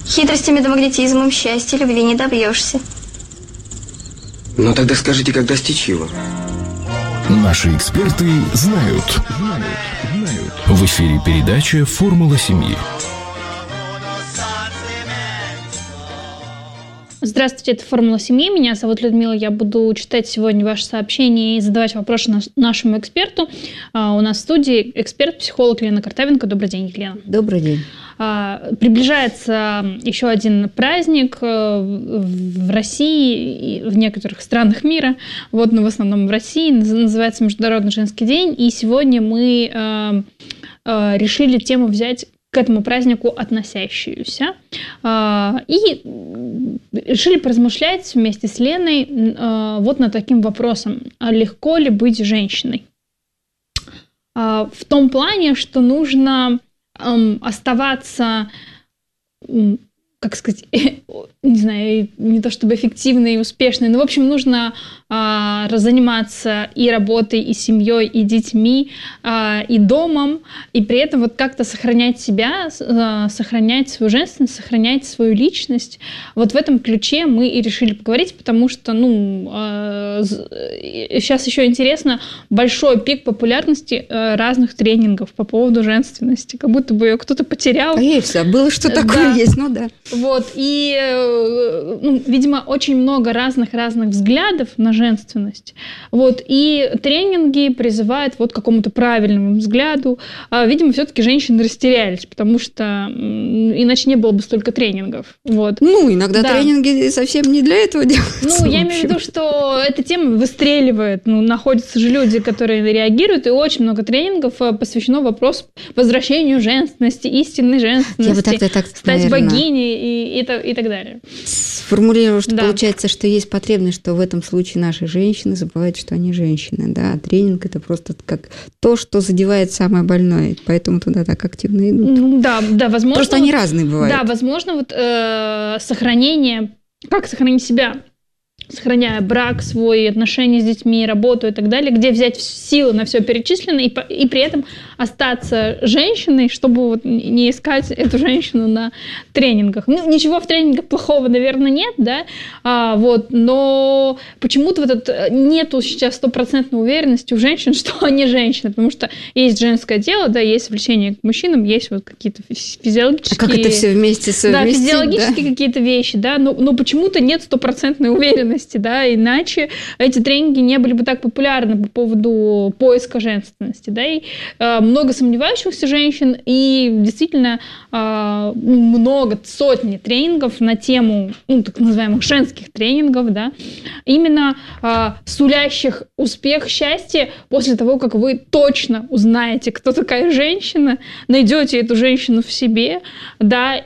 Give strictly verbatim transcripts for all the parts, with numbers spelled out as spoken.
Хитростями да магнетизмом счастья, любви не добьешься. Ну тогда скажите, как достичь его? Наши эксперты знают. Знают, знают. В эфире передача «Формула семьи». Здравствуйте, это «Формула семьи». Меня зовут Людмила. Я буду читать сегодня ваши сообщения и задавать вопросы нашему эксперту. У нас в студии эксперт-психолог Лена Картавенко. Добрый день, Лена. Добрый день. Приближается еще один праздник в России и в некоторых странах мира, вот, но в основном в России, называется Международный женский день. И сегодня мы решили тему взять к этому празднику относящуюся. И решили поразмышлять вместе с Леной вот над таким вопросом. А легко ли быть женщиной? В том плане, что нужно оставаться, как сказать, не знаю, не то чтобы эффективной и успешной, но, в общем, нужно а, заниматься и работой, и семьей, и детьми, а, и домом, и при этом вот как-то сохранять себя, а, сохранять свою женственность, сохранять свою личность. Вот в этом ключе мы и решили поговорить, потому что, ну, а, сейчас еще интересно, большой пик популярности а, разных тренингов по поводу женственности, как будто бы ее кто-то потерял. А я и забыла, что такое да. есть, ну да. Вот, и, ну, видимо, очень много разных-разных взглядов на женственность. Вот, и тренинги призывают вот к какому-то правильному взгляду. А, видимо, все-таки женщины растерялись, потому что иначе не было бы столько тренингов. Вот. Ну, иногда да. тренинги совсем не для этого делаются. Ну, я имею в виду, что эта тема выстреливает. Ну, находятся же люди, которые реагируют, и очень много тренингов посвящено вопросу возвращению женственности, истинной женственности, я бы так, так, стать наверное, богиней и, и, и так далее. Сформулирую, что да. получается, что есть потребность, что в этом случае наши женщины забывают, что они женщины. Да? А тренинг – это просто как то, что задевает самое больное, поэтому туда так активно идут. Ну, да, да, возможно. Просто они разные бывают. Да, возможно, вот э, сохранение, как сохранить себя, сохраняя брак свой, отношения с детьми, работу и так далее, где взять силы на все перечисленное и, и при этом остаться женщиной, чтобы вот не искать эту женщину на тренингах. Ну, ничего в тренингах плохого, наверное, нет, да, а, вот, но почему-то вот это, нету сейчас стопроцентной уверенности у женщин, что они женщины, потому что есть женское тело, да, есть влечение к мужчинам, есть вот какие-то физиологические... А как это все вместе совместить? Да, физиологические да? какие-то вещи, да, но, но почему-то нет стопроцентной уверенности, да, иначе эти тренинги не были бы так популярны по поводу поиска женственности, да, и э, много сомневающихся женщин, и действительно э, много, сотни тренингов на тему, ну, так называемых женских тренингов, да, именно э, сулящих успех, счастье после того, как вы точно узнаете, кто такая женщина, найдете эту женщину в себе, да,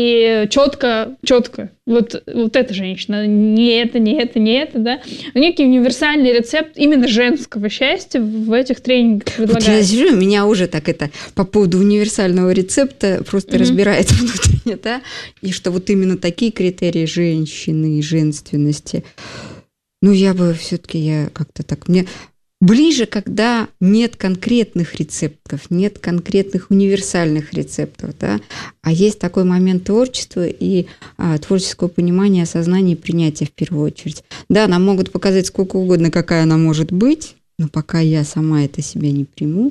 и четко, четко Вот, вот эта женщина, не это, не это, не это, да. Некий универсальный рецепт именно женского счастья в этих тренингах предлагается. Вот я сижу, меня уже так это по поводу универсального рецепта просто mm-hmm. разбирает внутренне, да, и что вот именно такие критерии женщины и женственности. Ну, я бы все-таки, я как-то так, мне... Ближе, когда нет конкретных рецептов, нет конкретных универсальных рецептов, да, а есть такой момент творчества и а, творческого понимания, осознания и принятия в первую очередь. Да, нам могут показать сколько угодно, какая она может быть, но пока я сама это себе не приму,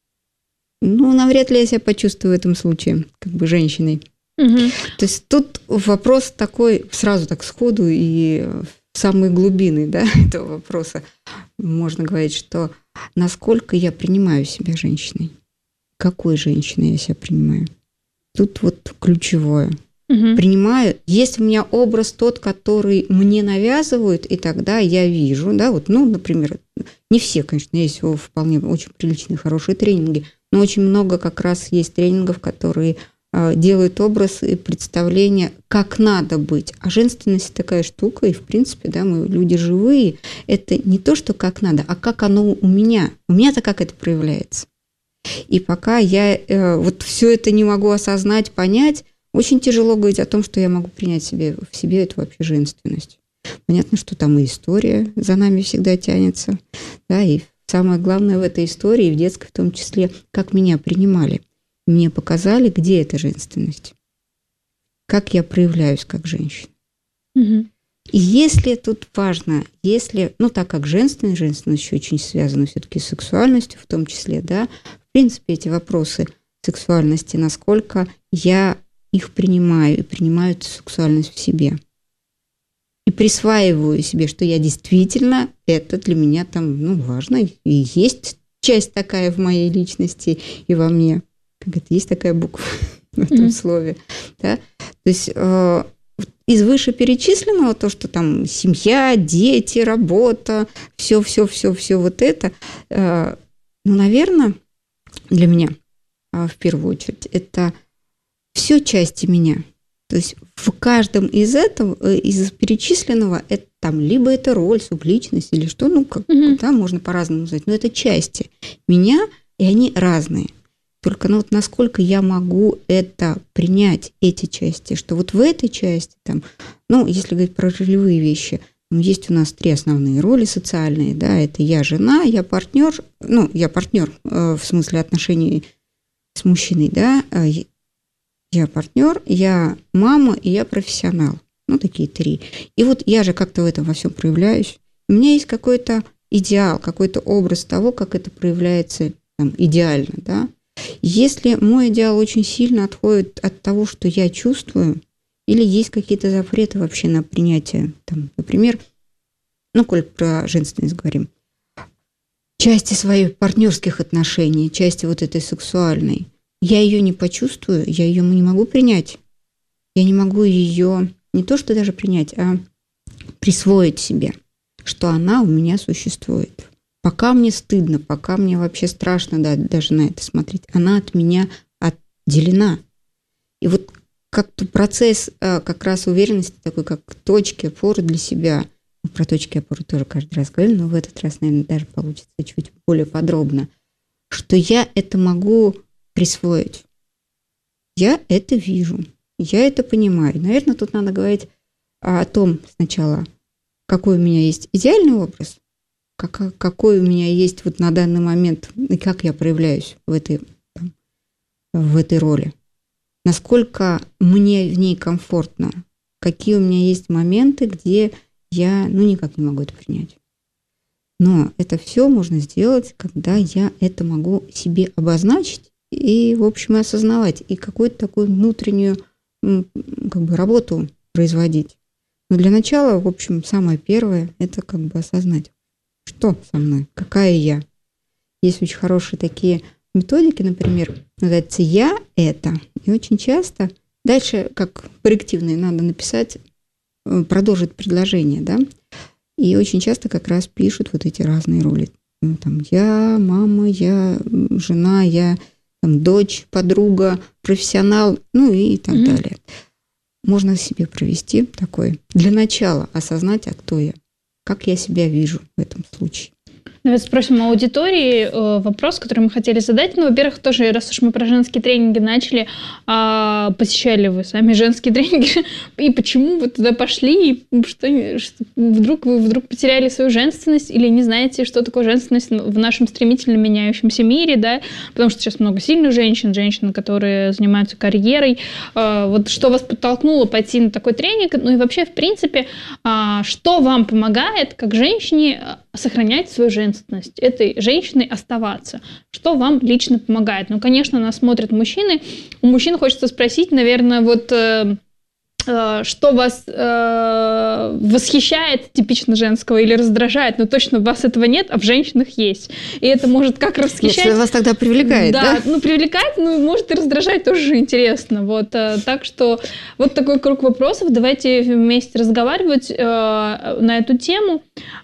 ну, навряд ли я себя почувствую в этом случае как бы женщиной. Угу. То есть тут вопрос такой сразу так сходу и самые глубины, да, этого вопроса. Можно говорить, что насколько я принимаю себя женщиной, какой женщиной я себя принимаю. Тут вот ключевое. Угу. Принимаю, есть у меня образ тот, который мне навязывают, и тогда я вижу, да, вот, ну, например, не все, конечно, есть вполне очень приличные, хорошие тренинги, но очень много как раз есть тренингов, которые делают образ и представление, как надо быть. А женственность такая штука, и в принципе, да, мы люди живые. Это не то, что как надо, а как оно у меня. У меня-то как это проявляется. И пока я э, вот все это не могу осознать, понять, очень тяжело говорить о том, что я могу принять себе, в себе эту вообще женственность. Понятно, что там и история за нами всегда тянется, да, и самое главное в этой истории, в детской в том числе, как меня принимали. Мне показали, где эта женственность. как я проявляюсь как женщина. Угу. И если тут важно, если, ну, так как женственность, женственность еще очень связана все-таки с сексуальностью в том числе, да, в принципе, эти вопросы сексуальности, насколько я их принимаю и принимаю эту сексуальность в себе. И присваиваю себе, что я действительно, это для меня там, ну, важно, и есть часть такая в моей личности и во мне. Как это, есть такая буква в этом mm-hmm. слове. Да? То есть э, из вышеперечисленного, то, что там семья, дети, работа, все-все-все-все вот это, э, ну, наверное, для меня э, в первую очередь, это все части меня. То есть в каждом из этого, из перечисленного, это там либо это роль, субличность или что, ну, как, mm-hmm. да, можно по-разному назвать, но это части меня, и они разные. Только ну, вот насколько я могу это принять, эти части, что вот в этой части, там, ну, если говорить про ролевые вещи, есть у нас три основные роли социальные, да, это я жена, я партнер, ну, я партнер э, в смысле отношений с мужчиной, да, я партнер, я мама и я профессионал. Ну, такие три. И вот я же как-то в этом во всем проявляюсь. У меня есть какой-то идеал, какой-то образ того, как это проявляется там, идеально, да. Если мой идеал очень сильно отходит от того, что я чувствую, или есть какие-то запреты вообще на принятие, там, например, ну, коль про женственность говорим, части своих партнерских отношений, части вот этой сексуальной, я ее не почувствую, я ее не могу принять. Я не могу ее не то что даже принять, а присвоить себе, что она у меня существует. Пока мне стыдно, пока мне вообще страшно да, даже на это смотреть, она от меня отделена. И вот как-то процесс как раз уверенности, такой как точки опоры для себя, про точки опоры тоже каждый раз говорю, но в этот раз, наверное, даже получится чуть более подробно, что я это могу присвоить. Я это вижу, я это понимаю. Наверное, тут надо говорить о том сначала, какой у меня есть идеальный образ, как, какой у меня есть вот на данный момент, и как я проявляюсь в этой, там, в этой роли. Насколько мне в ней комфортно, какие у меня есть моменты, где я ну, никак не могу это принять. Но это все можно сделать, когда я это могу себе обозначить и, в общем, осознавать, и какую-то такую внутреннюю как бы, работу производить. Но для начала, в общем, самое первое, это как бы осознать, что со мной, какая я. Есть очень хорошие такие методики, например, называется «я это». И очень часто дальше, как коррективные, надо написать, продолжить предложение, да, и очень часто как раз пишут вот эти разные роли. Там я мама, я жена, я там, дочь, подруга, профессионал, ну и так mm-hmm. далее. Можно себе провести такой, для начала осознать, а кто я, как я себя вижу в этом случае. Давайте спросим у аудитории э, вопрос, который мы хотели задать. Ну, во-первых, тоже, раз уж мы про женские тренинги начали, э, посещали вы сами женские тренинги, и почему вы туда пошли, и что, что вдруг вы вдруг потеряли свою женственность или не знаете, что такое женственность в нашем стремительно меняющемся мире, да, потому что сейчас много сильных женщин, женщин, которые занимаются карьерой. Э, вот что вас подтолкнуло пойти на такой тренинг? Ну и вообще, в принципе, э, что вам помогает, как женщине, сохранять свою женственность, этой женщиной оставаться? Что вам лично помогает? Ну, конечно, нас смотрят мужчины. У мужчин хочется спросить, наверное, вот э, э, что вас э, восхищает типично женского или раздражает, но точно у вас этого нет, а в женщинах есть. И это может как восхищать... Нет, вас тогда привлекает, да? Да, ну, привлекает, ну, может и раздражать, тоже интересно. Вот, э, так что вот такой круг вопросов. Давайте вместе разговаривать э, на эту тему.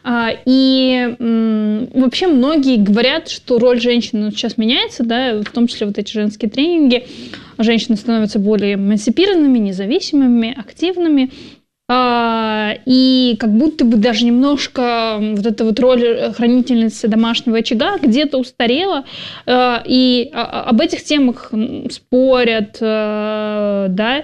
И вообще многие говорят, что роль женщины сейчас меняется, да, в том числе вот эти женские тренинги. Женщины становятся более эмансипированными, независимыми, активными. И как будто бы даже немножко вот эта вот роль хранительницы домашнего очага где-то устарела. И об этих темах спорят, да,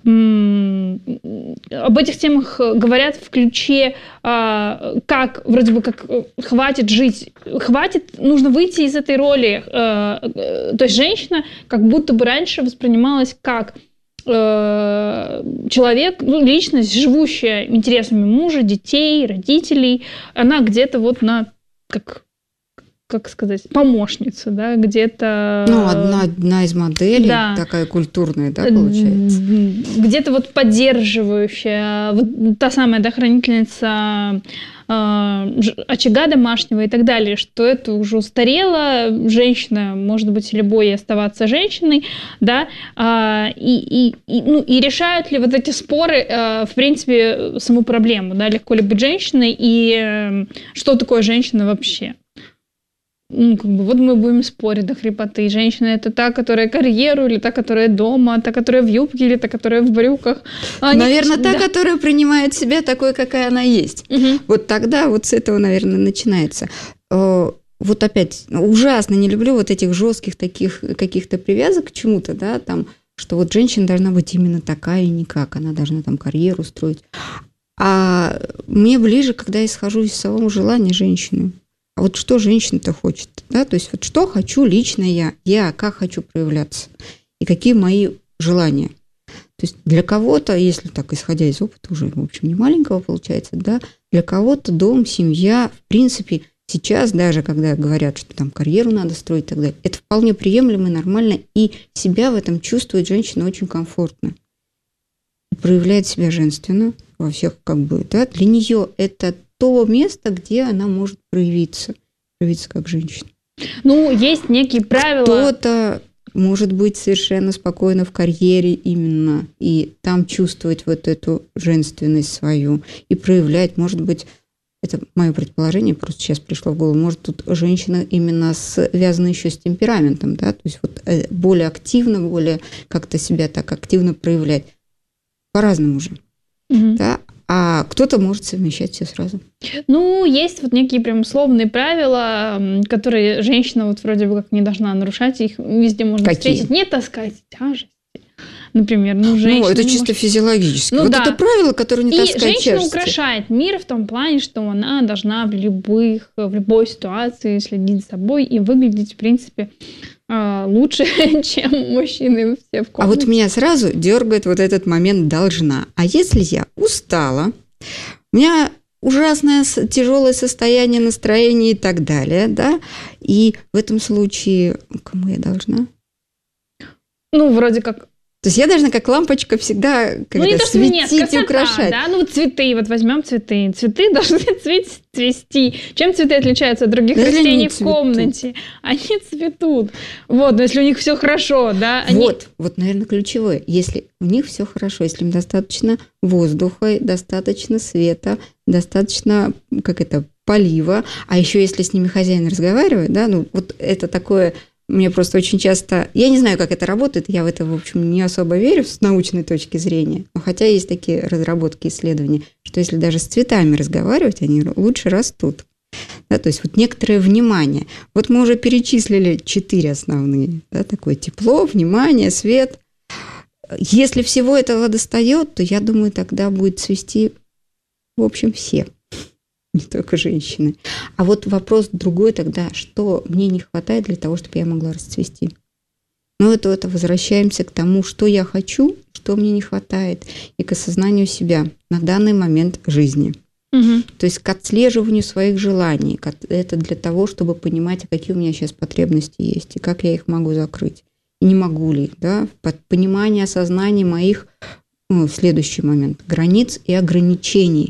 об этих темах говорят в ключе, как вроде бы как хватит жить, хватит, нужно выйти из этой роли. То есть женщина как будто бы раньше воспринималась как человек, ну, личность, живущая интересами мужа, детей, родителей, она где-то вот на, как, как сказать, помощница, да, где-то... Ну, одна, одна из моделей, да. Такая культурная, да, получается? Где-то вот поддерживающая, вот та самая, да, хранительница очага домашнего и так далее, что это уже устарела, женщина может быть любой и оставаться женщиной, да, и, и, и, ну, и решают ли вот эти споры, в принципе, саму проблему, да, легко ли быть женщиной и что такое женщина вообще? Ну, как бы, вот мы будем спорить до хрипоты. Женщина – это та, которая карьеру, или та, которая дома, та, которая в юбке, или та, которая в брюках. Они... Наверное, та, да. которая принимает себя такой, какая она есть. Угу. Вот тогда вот с этого, наверное, начинается. Вот опять, ужасно не люблю вот этих жестких таких каких-то привязок к чему-то, да, там, что вот женщина должна быть именно такая и никак, она должна там карьеру строить. А мне ближе, когда я исхожу из самого желания женщины. А вот что женщина-то хочет, да, то есть вот что хочу лично я, я как хочу проявляться, и какие мои желания. То есть для кого-то, если так, исходя из опыта уже, в общем, не маленького получается, да, для кого-то дом, семья, в принципе, сейчас даже, когда говорят, что там карьеру надо строить и так далее, это вполне приемлемо и нормально, и себя в этом чувствует женщина очень комфортно. Проявляет себя женственно во всех, как бы, да, для нее это то место, где она может проявиться, проявиться как женщина. Ну, есть некие правила. Кто-то может быть совершенно спокойно в карьере именно, и там чувствовать вот эту женственность свою, и проявлять, может быть, это мое предположение, просто сейчас пришло в голову, может, тут женщина именно связана еще с темпераментом, да, то есть вот более активно, более как-то себя так активно проявлять. По-разному же, угу. Да. А кто-то может совмещать все сразу. Ну, есть вот некие прям условные правила, которые женщина вот вроде бы как не должна нарушать, их везде можно Какие? встретить. Не таскать тяжести. Например, ну, женщина... Ну, это чисто может... физиологически. Ну, вот да. Это правило, которое не и таскать тяжести. И женщина украшает мир в том плане, что она должна в любых, в любой ситуации следить за собой и выглядеть, в принципе, лучше, чем мужчины все в комнате. А вот меня сразу дергает вот этот момент «должна». А если я устала, у меня ужасное тяжелое состояние, настроение и так далее, да, и в этом случае кому я должна? Ну, вроде как... То есть я должна как лампочка всегда как-то ну, светить нет, красота, и украшать. Да? Ну, вот цветы, вот возьмем цветы. Цветы должны цвести. Чем цветы отличаются от других да растений в комнате? Они цветут. Вот, но если у них все хорошо, да? Они... Вот, вот, наверное, ключевое. Если у них все хорошо, если им достаточно воздуха, достаточно света, достаточно, как это, полива, а еще если с ними хозяин разговаривает, да, ну, вот это такое... Мне просто очень часто... Я не знаю, как это работает, я в это, в общем, не особо верю с научной точки зрения, но хотя есть такие разработки, исследования, что если даже с цветами разговаривать, они лучше растут. Да, то есть вот некоторое внимание. Вот мы уже перечислили четыре основные. Да, такое тепло, внимание, свет. Если всего этого достает, то, я думаю, тогда будет цвести, в общем, все. Не только женщины. А вот вопрос другой тогда, что мне не хватает для того, чтобы я могла расцвести. Ну, это, это возвращаемся к тому, что я хочу, что мне не хватает, и к осознанию себя на данный момент жизни. Угу. То есть к отслеживанию своих желаний. Это для того, чтобы понимать, какие у меня сейчас потребности есть, и как я их могу закрыть. И не могу ли, да, понимание, осознание моих, ну, следующий момент, границ и ограничений.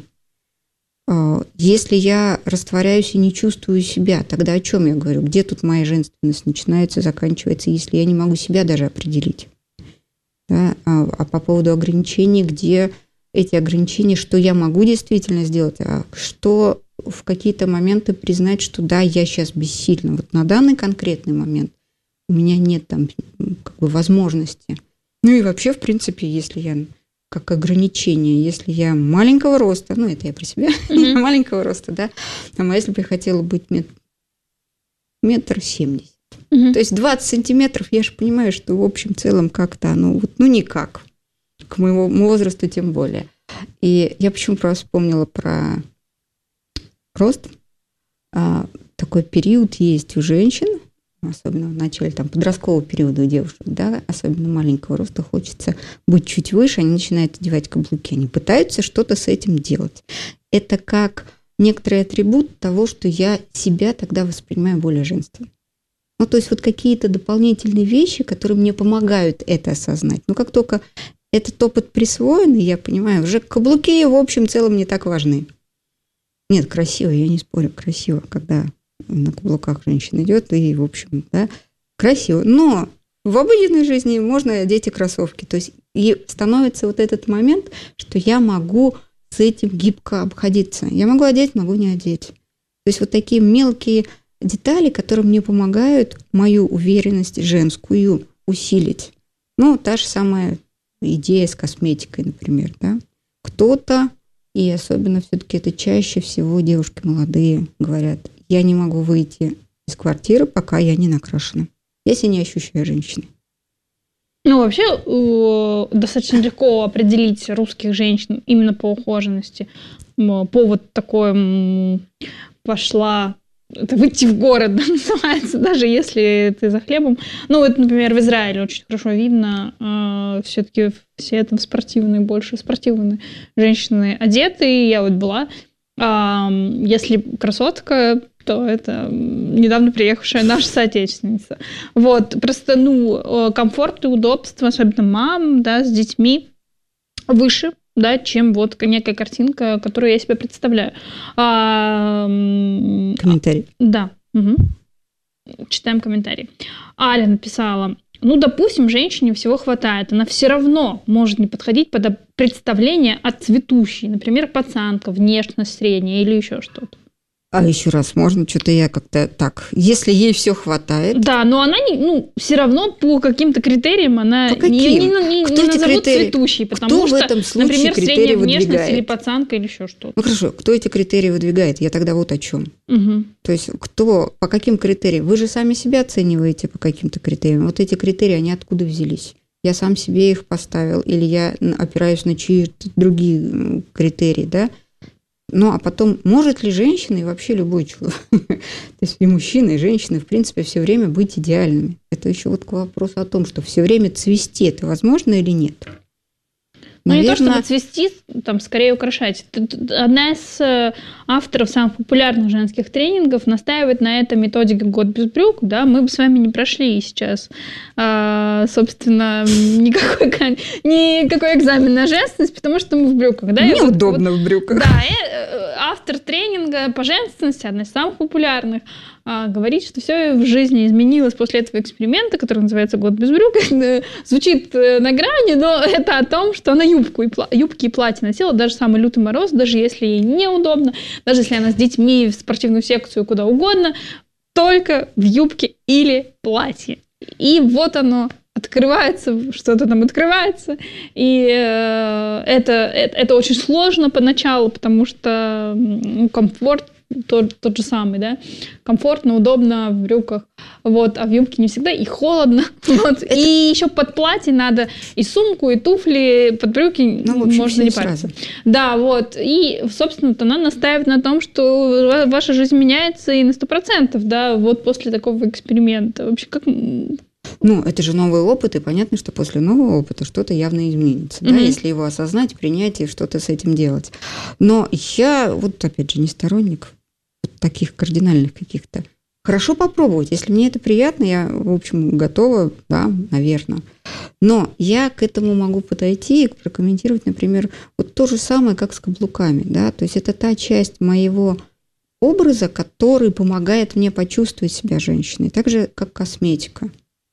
Если я растворяюсь и не чувствую себя, тогда о чем я говорю? Где тут моя женственность начинается, заканчивается, если я не могу себя даже определить? Да? А, а по поводу ограничений, где эти ограничения, что я могу действительно сделать, а что в какие-то моменты признать, что да, я сейчас бессильна. Вот на данный конкретный момент у меня нет там как бы возможности. Ну и вообще, в принципе, если я... как ограничение, если я маленького роста, ну, это я про себя, mm-hmm. маленького роста, да, а если бы я хотела быть мет... метр семьдесят, mm-hmm. то есть двадцать сантиметров, я же понимаю, что в общем целом как-то оно, вот, ну, никак, к моему возрасту тем более. И я почему просто вспомнила про рост. А, такой период есть у женщин, особенно в начале там, подросткового периода у девушек, да, особенно маленького роста, хочется быть чуть выше, они начинают одевать каблуки, они пытаются что-то с этим делать. Это как некоторый атрибут того, что я себя тогда воспринимаю более женственно. Ну, то есть вот какие-то дополнительные вещи, которые мне помогают это осознать. Но как только этот опыт присвоен, я понимаю, уже каблуки в общем целом не так важны. Нет, красиво, я не спорю, красиво, когда на каблуках женщина идет, и, в общем, да, красиво. Но в обыденной жизни можно одеть и кроссовки. То есть и становится вот этот момент, что я могу с этим гибко обходиться. Я могу одеть, могу не одеть. То есть вот такие мелкие детали, которые мне помогают мою уверенность женскую усилить. Ну, та же самая идея с косметикой, например, да. Кто-то, и особенно все-таки это чаще всего девушки молодые говорят, я не могу выйти из квартиры, пока я не накрашена. Я себя не ощущаю женщиной. Ну, вообще, достаточно легко определить русских женщин именно по ухоженности. Повод такой пошла... Это выйти в город, да, называется, даже если ты за хлебом. Ну, вот, например, в Израиле очень хорошо видно, э, все-таки все там спортивные, больше спортивные женщины одеты. Я вот была. Э, если красотка, то это недавно приехавшая наша соотечественница. Вот, просто, ну, комфорт и удобство, особенно мам, да, с детьми, выше, да, чем вот некая картинка, которую я себе представляю. А, комментарий. Да. Угу. Читаем комментарий. Аля написала, ну, допустим, женщине всего хватает, она все равно может не подходить под представление от цветущей, например, пацанка, внешность средняя или еще что-то. А еще раз, можно что-то я как-то так, если ей все хватает. Да, но она не, ну, все равно по каким-то критериям она по не, не, не, Кто не эти назовут критерии? цветущей, потому Кто что, в этом случае например, критерии средняя внешность выдвигает? или пацанка или еще что-то. Ну хорошо, кто эти критерии выдвигает? Я тогда вот о чем. Угу. То есть кто, по каким критериям? Вы же сами себя оцениваете по каким-то критериям. Вот эти критерии, они откуда взялись? Я сам себе их поставил, или я опираюсь на чьи-то другие критерии, да? Ну, а потом, может ли женщина и вообще любой человек, то есть и мужчина, и женщина, в принципе, все время быть идеальными? Это еще вот к вопросу о том, что все время цвести, это возможно или нет? Ну, Наверное... не то, чтобы цвести, там, скорее украшать. Одна из авторов самых популярных женских тренингов настаивает на этой методике «Год без брюк». Да, мы бы с вами не прошли сейчас, собственно, никакой, никакой экзамен на женственность, потому что мы в брюках. Да? Неудобно вот, в брюках. Да, и автор тренинга по женственности, одна из самых популярных, говорит, что все в жизни изменилось после этого эксперимента, который называется «Год без брюк». Звучит на грани, но это о том, что она юбку и пла- юбки и платья носила, даже самый лютый мороз, даже если ей неудобно, даже если она с детьми в спортивную секцию куда угодно, только в юбке или платье. И вот оно открывается, что-то там открывается, и э, это, это, это очень сложно поначалу, потому что ну, комфорт Тот, тот же самый, да, комфортно, удобно в брюках, вот, а в юбке не всегда, и холодно, вот, это... и еще под платье надо и сумку, и туфли, под брюки, ну, общем, можно не париться. Да, вот, и, собственно, она настаивает на том, что ваша жизнь меняется и на сто процентов, да, вот после такого эксперимента. Вообще, как... Ну, это же новый опыт, и понятно, что после нового опыта что-то явно изменится, mm-hmm. да, если его осознать, принять и что-то с этим делать. Но я, вот опять же, не сторонник таких кардинальных каких-то. Хорошо попробовать. Если мне это приятно, я, в общем, готова, да, наверное. Но я к этому могу подойти и прокомментировать, например, вот то же самое, как с каблуками, да, то есть это та часть моего образа, который помогает мне почувствовать себя женщиной, так же, как косметика.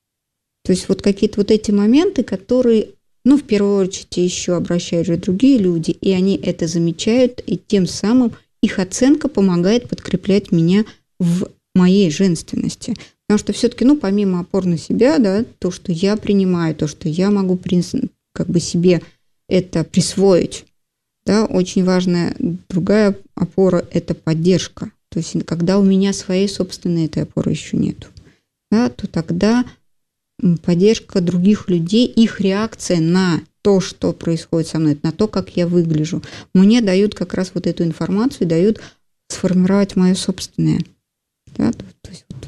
То есть вот какие-то вот эти моменты, которые, ну, в первую очередь, еще обращают же другие люди, и они это замечают, и тем самым их оценка помогает подкреплять меня в моей женственности. Потому что все-таки, ну, помимо опор на себя, да, то, что я принимаю, то, что я могу как бы себе это присвоить, да, очень важная другая опора – это поддержка. То есть когда у меня своей собственной этой опоры еще нету, да, то тогда поддержка других людей, их реакция на то, что происходит со мной, на то, как я выгляжу, мне дают как раз вот эту информацию, дают сформировать мое собственное. Да? То есть вот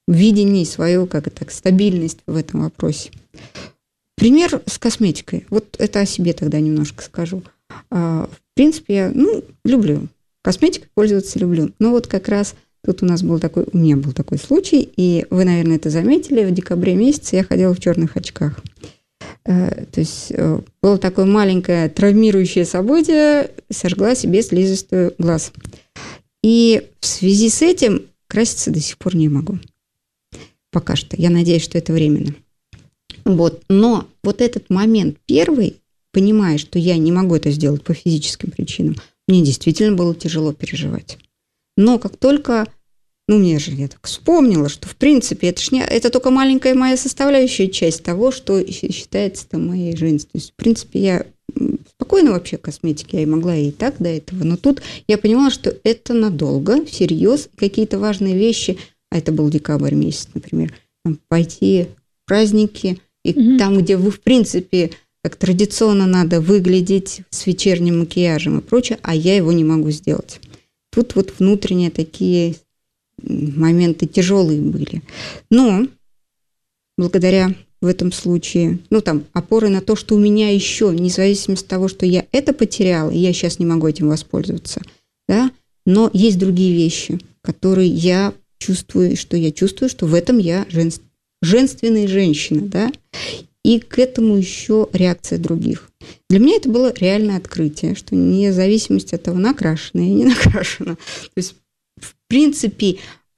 видение, свою, как это, стабильность в этом вопросе. Пример с косметикой. Вот это о себе тогда немножко скажу. В принципе, я ну, люблю косметикой пользоваться, люблю. Но вот как раз тут у нас был такой, у меня был такой случай, и вы, наверное, это заметили, в декабре месяце я ходила в черных очках. То есть было такое маленькое травмирующее событие, сожгла себе слизистую глаз. И в связи с этим краситься до сих пор не могу. Пока что. Я надеюсь, что это временно. Вот. Но вот этот момент первый, понимая, что я не могу это сделать по физическим причинам, мне действительно было тяжело переживать. Но как только, ну, мне же, я так вспомнила, что, в принципе, это, ж не, это только маленькая моя составляющая часть того, что считается там моей женственностью. В принципе, я спокойно вообще к косметике, я и могла и так до этого, но тут я поняла, что это надолго, всерьез, какие-то важные вещи, а это был декабрь месяц, например, там, пойти в праздники, и mm-hmm. там, где вы, в принципе, как традиционно надо выглядеть с вечерним макияжем и прочее, а я его не могу сделать. Тут вот внутренние такие моменты тяжелые были. Но благодаря в этом случае, ну, там, опоры на то, что у меня еще, независимо от того, что я это потеряла, и я сейчас не могу этим воспользоваться, да, но есть другие вещи, которые я чувствую, что я чувствую, что в этом я женств... женственная женщина, да, и к этому еще реакция других. Для меня это было реальное открытие, что вне зависимости от того, накрашена я, не накрашена. То есть, в принципе,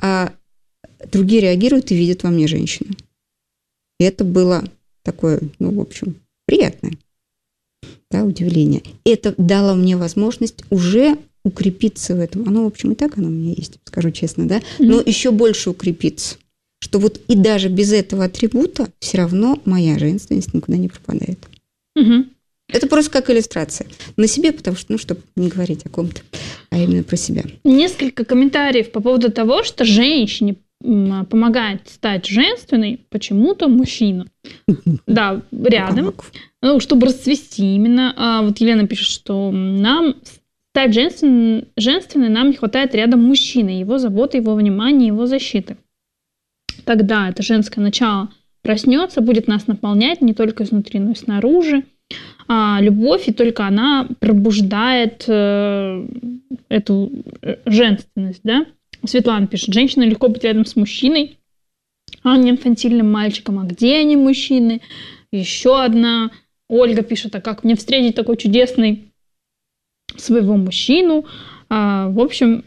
другие реагируют и видят во мне женщину. И это было такое, ну, в общем, приятное, да, удивление. Это дало мне возможность уже укрепиться в этом. Оно, в общем, и так оно у меня есть, скажу честно, да, но mm-hmm. еще больше укрепиться. Что вот и даже без этого атрибута все равно моя женственность никуда не пропадает. Mm-hmm. Это просто как иллюстрация. На себе, потому что, ну, чтобы не говорить о ком-то, а именно про себя. Несколько комментариев по поводу того, что женщине помогает стать женственной почему-то мужчина. Да, рядом. Ну, чтобы расцвести именно. А вот Елена пишет, что нам стать женствен... женственной нам не хватает рядом мужчины, его заботы, его внимания, его защиты. Тогда это женское начало проснется, будет нас наполнять не только изнутри, но и снаружи. А любовь, и только она пробуждает э, эту женственность, да? Светлана пишет, женщина легко быть рядом с мужчиной, а не инфантильным мальчиком. А где они, мужчины? Еще одна. Ольга пишет, а как мне встретить такой чудесный своего мужчину? А, в общем,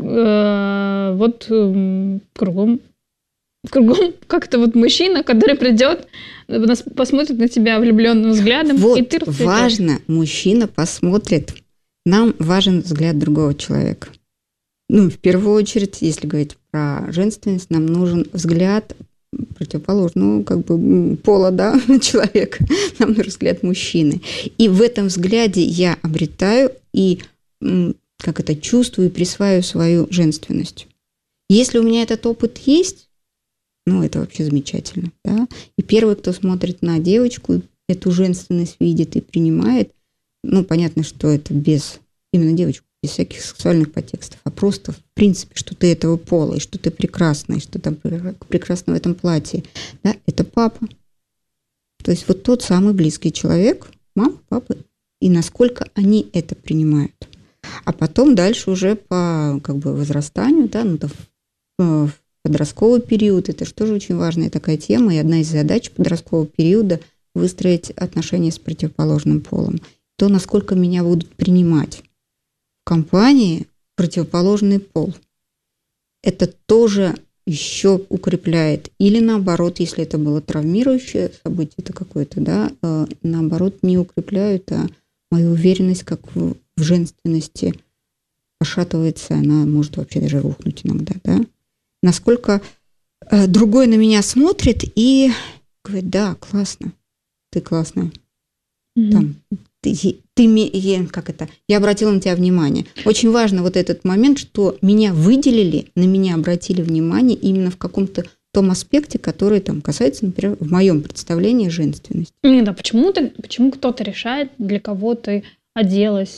э, вот э, кругом, кругом как-то вот мужчина, который придет, посмотрит на тебя влюбленным взглядом, вот и ты расцветешь. Важно, мужчина посмотрит. Нам важен взгляд другого человека. Ну, в первую очередь, если говорить про женственность, нам нужен взгляд противоположного, как бы, пола, да, человека. Нам нужен взгляд мужчины. И в этом взгляде я обретаю и, как это, чувствую и присваиваю свою женственность. Если у меня этот опыт есть, ну, это вообще замечательно, да. И первый, кто смотрит на девочку, эту женственность видит и принимает, ну, понятно, что это без именно девочку, без всяких сексуальных подтекстов, а просто, в принципе, что ты этого пола, и что ты прекрасна, и что там прекрасно в этом платье, да, это папа. То есть вот тот самый близкий человек, мама, папа, и насколько они это принимают. А потом дальше уже по, как бы, возрастанию, да, ну, в подростковый период, это же тоже очень важная такая тема, и одна из задач подросткового периода – выстроить отношения с противоположным полом. То, насколько меня будут принимать в компании противоположный пол. Это тоже еще укрепляет. Или наоборот, если это было травмирующее событие, это какое-то, да, наоборот, не укрепляют, а мою уверенность как в, в женственности пошатывается, она может вообще даже рухнуть иногда, да. Насколько другой на меня смотрит и говорит, да, классно, ты классная. Mm-hmm. Там, ты, ты, как это, я обратила на тебя внимание. Очень важно вот этот момент, что меня выделили, на меня обратили внимание именно в каком-то том аспекте, который там касается, например, в моем представлении женственности. Не, да, почему-то, почему кто-то решает, для кого ты оделась,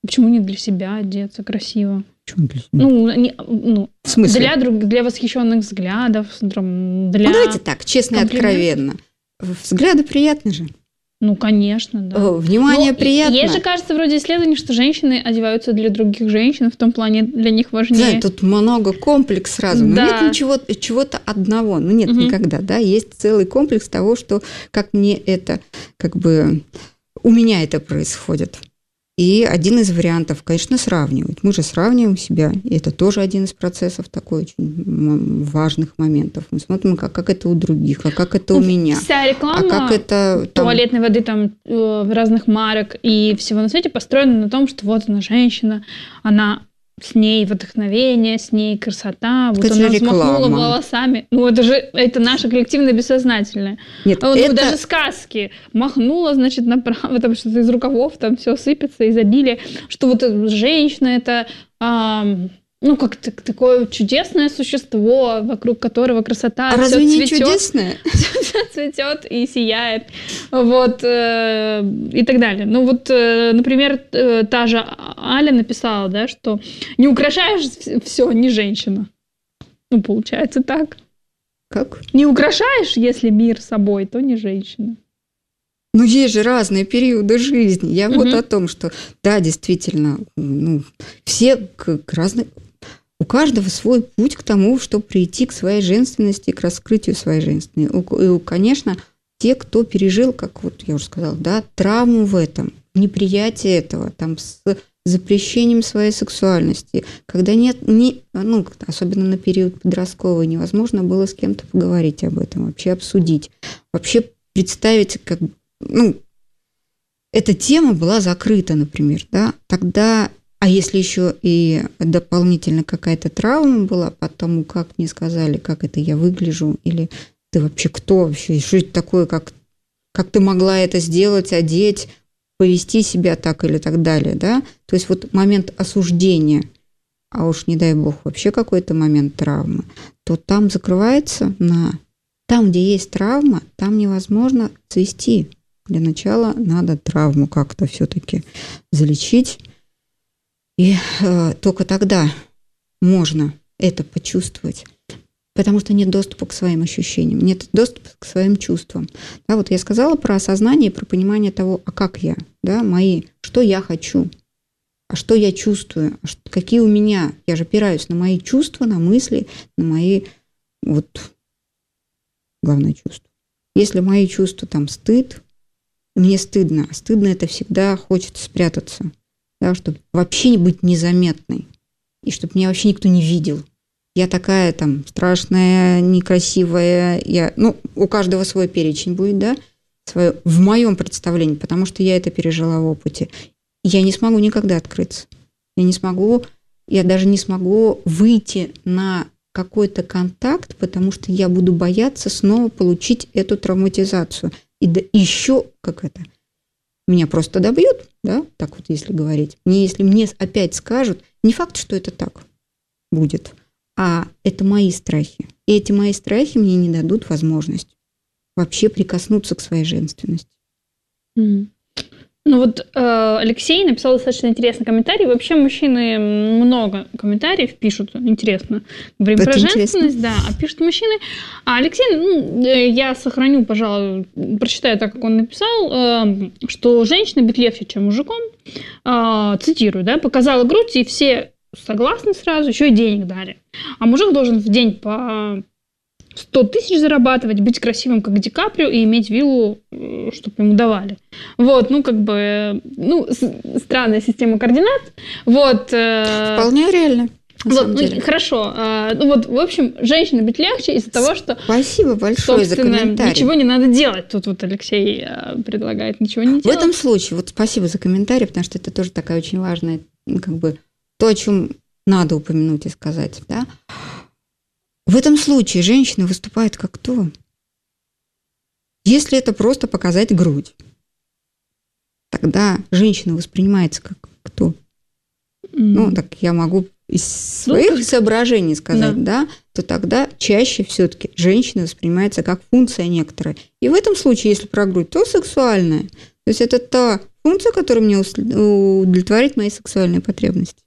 Почему не для себя одеться красиво? Почему для себя? Ну, не, ну В смысле? для, друг, для восхищенных взглядов, там, для... Ну, давайте так, честно и комплиментов. откровенно. Взгляды приятны же. Ну, конечно, да. О, внимание Ну, приятно. Есть же, кажется, вроде исследований, что женщины одеваются для других женщин, в том плане для них важнее. Да, тут много комплекс сразу. Но Да. нет ничего, чего-то одного. Ну, нет Мгм. никогда, да. Есть целый комплекс того, что как мне это, как бы, у меня это происходит. И один из вариантов, конечно, сравнивать. Мы же сравниваем себя, и это тоже один из процессов такой очень м- важных моментов. Мы смотрим, как, как это у других, а как это у Ну, меня. Вся А реклама как это там, туалетной воды там э, разных марок и всего на свете построена на том, что вот она женщина, она с ней вдохновение, с ней красота, вот Это она же взмахнула реклама. волосами. Ну, это же это наше коллективное бессознательное. Нет, Ну, это... даже сказки. Махнула, значит, направо, там что-то из рукавов, там все сыпется, изобилие. Что вот эта женщина, это, ам, ну, как такое чудесное существо, вокруг которого красота, А всё разве не цветёт, чудесное? всё цветет и сияет, вот, э, и так далее. Ну, вот, э, например, э, та же Аля написала, да, что не украшаешь все, не женщина. Ну, получается так. Как? Не украшаешь, если мир собой, то не женщина. Ну, есть же разные периоды жизни. Я вот Мгм. о том, что, да, действительно, ну, все к, к разным... У каждого свой путь к тому, чтобы прийти к своей женственности, к раскрытию своей женственности. И, у- конечно, те, кто пережил, как вот я уже сказала, да, травму в этом, неприятие этого, там, с запрещением своей сексуальности, когда нет, ни, ну, особенно на период подростковый, невозможно было с кем-то поговорить об этом, вообще обсудить, вообще представить, как, ну, эта тема была закрыта, например, да, тогда, а если еще и дополнительно какая-то травма была по тому, как мне сказали, как это я выгляжу, или ты вообще кто вообще, и что это такое, как, как ты могла это сделать, одеть, повести себя так или так далее, да, то есть вот момент осуждения, а уж не дай бог вообще какой-то момент травмы, то там закрывается на... Там, где есть травма, там невозможно цвести. Для начала надо травму как-то все-таки залечить, и э, только тогда можно это почувствовать. Потому что нет доступа к своим ощущениям, нет доступа к своим чувствам. Да, вот я сказала про осознание, про понимание того, а как я, да, мои, что я хочу, а что я чувствую, а что, какие у меня. Я же опираюсь на мои чувства, на мысли, на мои, вот, главное чувство. Если мои чувства там стыд, мне стыдно, а стыдно это всегда хочется спрятаться, да, чтобы вообще не быть незаметной, и чтобы меня вообще никто не видел. Я такая там страшная, некрасивая. Я, ну, у каждого свой перечень будет, да, свое, в моем представлении, потому что я это пережила в опыте. Я не смогу никогда открыться. Я не смогу, я даже не смогу выйти на какой-то контакт, потому что я буду бояться снова получить эту травматизацию. И да, еще как это, меня просто добьют, да, так вот если говорить. Мне, если мне опять скажут, не факт, что это так будет, а это мои страхи. И эти мои страхи мне не дадут возможность вообще прикоснуться к своей женственности. Mm. Ну вот э, Алексей написал достаточно интересный комментарий. Вообще мужчины много комментариев пишут, интересно. Говорим Это про интересно. женственность, да, а пишут мужчины. А Алексей, ну, э, я сохраню, пожалуй, прочитаю так, как он написал, э, что женщине быть легче, чем мужиком. Э, цитирую, да, показала грудь, и все согласны сразу, еще и денег дали. А мужик должен в день по сто тысяч зарабатывать, быть красивым, как Ди Каприо, и иметь виллу, чтобы ему давали. Вот, ну, как бы, ну, с- странная система координат. Вот. э, Вполне реально, на вот, самом ну, деле. хорошо. э, ну, вот, в общем, женщине быть легче из-за того, что, Спасибо большое за собственно, комментарий. ничего не надо делать. Тут вот Алексей э, предлагает ничего не В делать. этом случае, вот спасибо за комментарий, потому что это тоже такая очень важная, ну, как бы, то, о чем надо упомянуть и сказать, да. В этом случае женщина выступает как кто? Если это просто показать грудь, тогда женщина воспринимается как кто? М. Ну, так я могу из своих как- соображений сказать, да. то тогда чаще все-таки женщина воспринимается как функция некоторая. И в этом случае, если про грудь, то сексуальная. То есть это та функция, которая мне удовлетворит мои сексуальные потребности.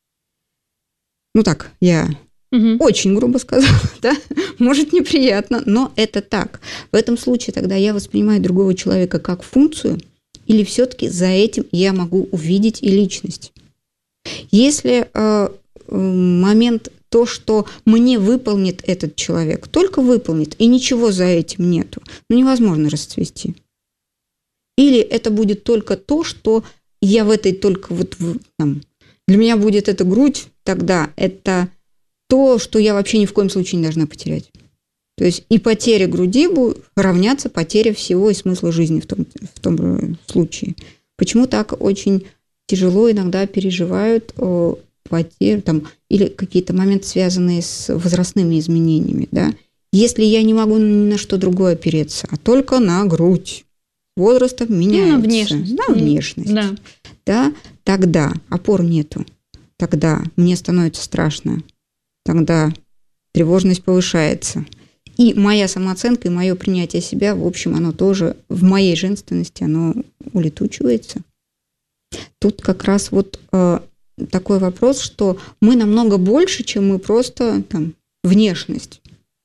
Ну так, я угу. очень грубо сказала, да? Может, неприятно, но это так. В этом случае тогда я воспринимаю другого человека как функцию, или все-таки за этим я могу увидеть и личность. Если э, момент то, что мне выполнит этот человек, только выполнит, и ничего за этим нету, ну, невозможно расцвести. Или это будет только то, что я в этой только вот там, для меня будет эта грудь, тогда это то, что я вообще ни в коем случае не должна потерять. То есть и потеря груди будет равняться потере всего и смысла жизни в том, в том случае. Почему так очень тяжело иногда переживают потерю там, или какие-то моменты, связанные с возрастными изменениями. Да? Если я не могу ни на что другое опереться, а только на грудь, возрастом меняется. Ну, на внешность. На внешность. Да. Да, тогда опор нету. Тогда мне становится страшно. Тогда тревожность повышается. И моя самооценка, и мое принятие себя, в общем, оно тоже в моей женственности, оно улетучивается. Тут как раз вот э, такой вопрос, что мы намного больше, чем мы просто там, внешность.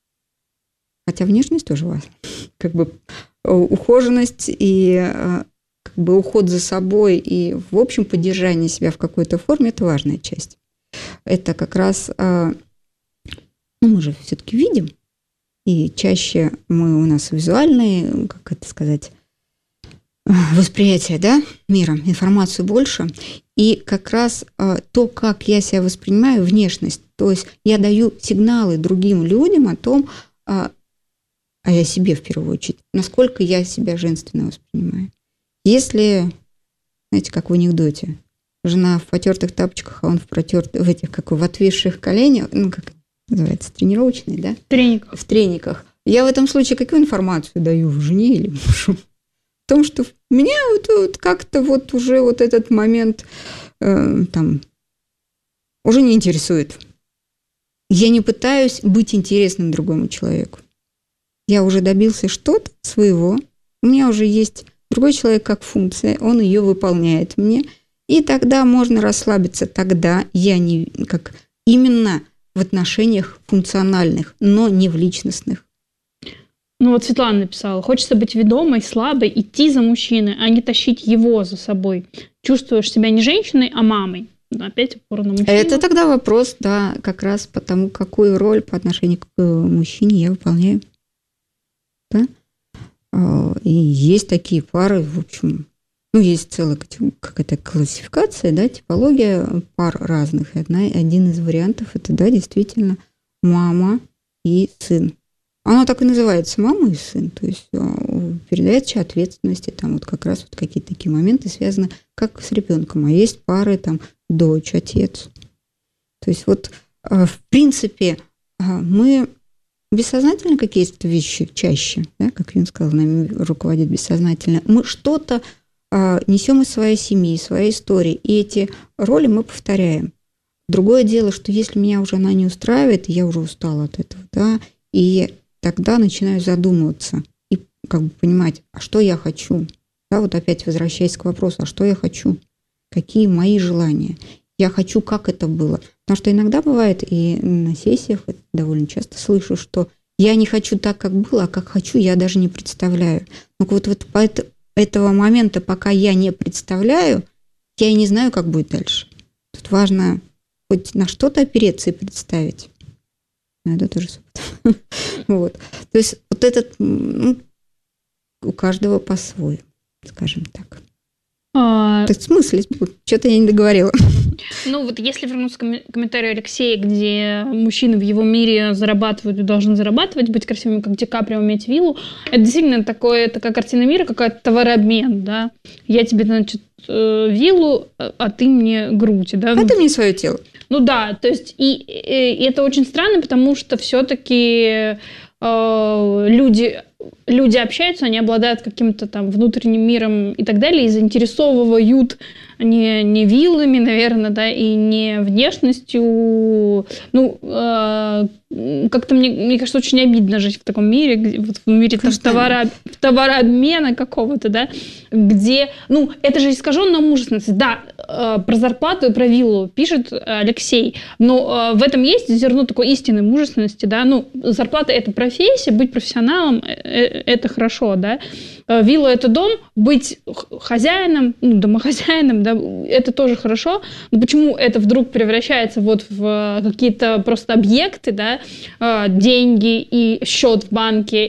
Хотя внешность тоже важна. Как бы ухоженность и э, как бы уход за собой и, в общем, поддержание себя в какой-то форме – это важная часть. Это как раз… Э, ну, мы же все-таки видим, и чаще мы у нас визуальные, как это сказать, восприятие, да, мира, информацию больше. И как раз э, то, как я себя воспринимаю, внешность, то есть я даю сигналы другим людям о том, э, а я себе в первую очередь, насколько я себя женственно воспринимаю. Если, знаете, как в анекдоте, жена в потертых тапочках, а он в протертых, в этих, как в отвисших коленях, ну, как называется, тренировочный, да? В трениках. В трениках. Я в этом случае какую информацию даю жене или мужу? В том, что меня вот, вот как-то вот уже вот этот момент э, там уже не интересует. Я не пытаюсь быть интересным другому человеку. Я уже добился что-то своего. У меня уже есть другой человек как функция, он ее выполняет мне. И тогда можно расслабиться. Тогда я не как именно в отношениях функциональных, но не в личностных. Ну вот Светлана написала, хочется быть ведомой, слабой, идти за мужчиной, а не тащить его за собой. Чувствуешь себя не женщиной, а мамой. Опять упор на мужчину. Это тогда вопрос, да, как раз потому, какую роль по отношению к мужчине я выполняю. Да? И есть такие пары, в общем, ну, есть целая какая-то классификация, да, типология пар разных. И одна, один из вариантов – это, да, действительно, мама и сын. Оно так и называется, мама и сын. То есть передается ответственности, там вот как раз вот какие-то такие моменты связаны как с ребенком. А есть пары, там, дочь, отец. То есть вот, в принципе, мы бессознательно какие-то вещи чаще, да, как Юн сказал, нами руководит бессознательно. Мы что-то несем из своей семьи, из своей истории, и эти роли мы повторяем. Другое дело, что если меня уже она не устраивает, я уже устала от этого, да, и тогда начинаю задумываться и как бы понимать, а что я хочу, да, вот опять возвращаясь к вопросу, а что я хочу, какие мои желания, я хочу, как это было, потому что иногда бывает, и на сессиях довольно часто слышу, что я не хочу так, как было, а как хочу, я даже не представляю. Но вот, вот поэтому этого момента, пока я не представляю, я и не знаю, как будет дальше. Тут важно хоть на что-то опереться и представить. Но это тоже опыт. Вот. То есть вот этот, ну, у каждого по-своему, скажем так. А... Так в смысле? Что-то я не договорила. Ну, вот если вернуться к комментарию Алексея, где мужчины в его мире зарабатывают и должны зарабатывать, быть красивыми, как Ди Каприо, иметь виллу, это действительно такое, такая картина мира, какой-то товарообмен, да. Я тебе, значит, виллу, а ты мне грудь, да. А ты мне свое тело. Ну да, то есть и, и, и это очень странно, потому что все-таки э, люди, люди общаются, они обладают каким-то там внутренним миром и так далее, и заинтересовывают не, не виллами, наверное, да, и не внешностью. Ну, э, как-то, мне, мне кажется, очень обидно жить в таком мире, где, вот в мире там, товара, товарообмена какого-то, да, где, ну, это же искаженная мужественность. Да, э, про зарплату и про виллу пишет Алексей, но э, в этом есть зерно такой истинной мужественности, да, ну, зарплата – это профессия, быть профессионалом – это хорошо, да, вилла – это дом, быть хозяином, ну, домохозяином, да, это тоже хорошо, но почему это вдруг превращается вот в какие-то просто объекты, да, деньги и счет в банке,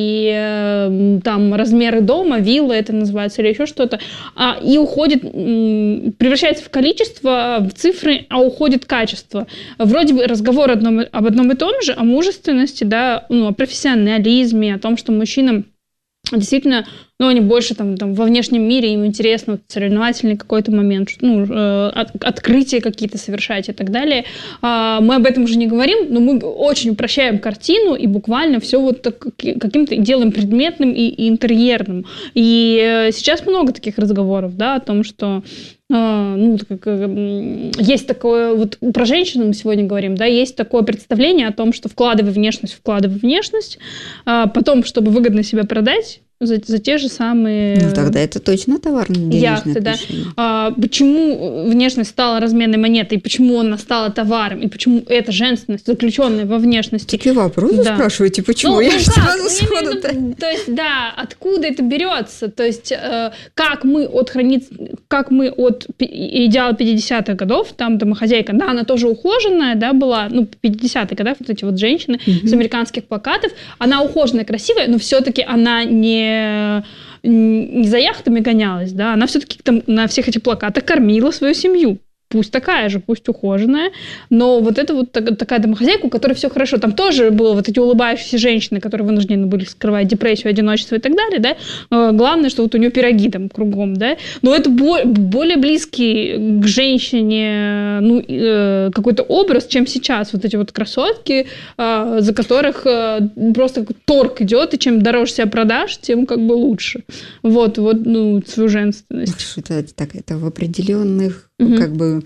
и там размеры дома, вилла это называется, или еще что-то, и уходит, превращается в количество, в цифры, а уходит качество. Вроде бы разговор одном, об одном и том же, о мужественности, да, ну, о профессионализме, о том, что мужчинам действительно, ну, они больше там, там во внешнем мире, им интересно вот, соревновательный какой-то момент, ну, э, от, открытия какие-то совершать и так далее. А, мы об этом уже не говорим, но мы очень упрощаем картину и буквально все вот так, каким-то делаем предметным и, и интерьерным. И э, сейчас много таких разговоров, да, о том, что ну, как, есть такое, вот про женщину мы сегодня говорим, да, есть такое представление о том, что вкладывай внешность, вкладывай внешность, а потом, чтобы выгодно себя продать, за, за те же самые... Ну, тогда это точно товарные яхты, да. А, почему внешность стала разменной монетой, почему она стала товаром, и почему эта женственность, заключенная во внешности... Такие вопросы да. спрашиваете, почему? Ну, Я ну, сразу сходу... То есть, да, откуда это берется? То есть, э, как мы от храниц... Как мы от идеала пятидесятых годов, там домохозяйка, да, она тоже ухоженная, да, была, ну, пятидесятые годы, вот эти вот женщины mm-hmm. с американских плакатов, она ухоженная, красивая, но все-таки она не не за яхтами гонялась, да, она все-таки там на всех этих плакатах кормила свою семью. Пусть такая же, пусть ухоженная, но вот это вот такая домохозяйка, у которой все хорошо. Там тоже было вот эти улыбающиеся женщины, которые вынуждены были скрывать депрессию, одиночество и так далее, да. Главное, что вот у нее пироги там кругом, да. Но это более близкий к женщине, ну, какой-то образ, чем сейчас. Вот эти вот красотки, за которых просто торг идет, и чем дороже себя продашь, тем как бы лучше. Вот, вот, ну, свою женственность. Это, так, это в определенных угу. как бы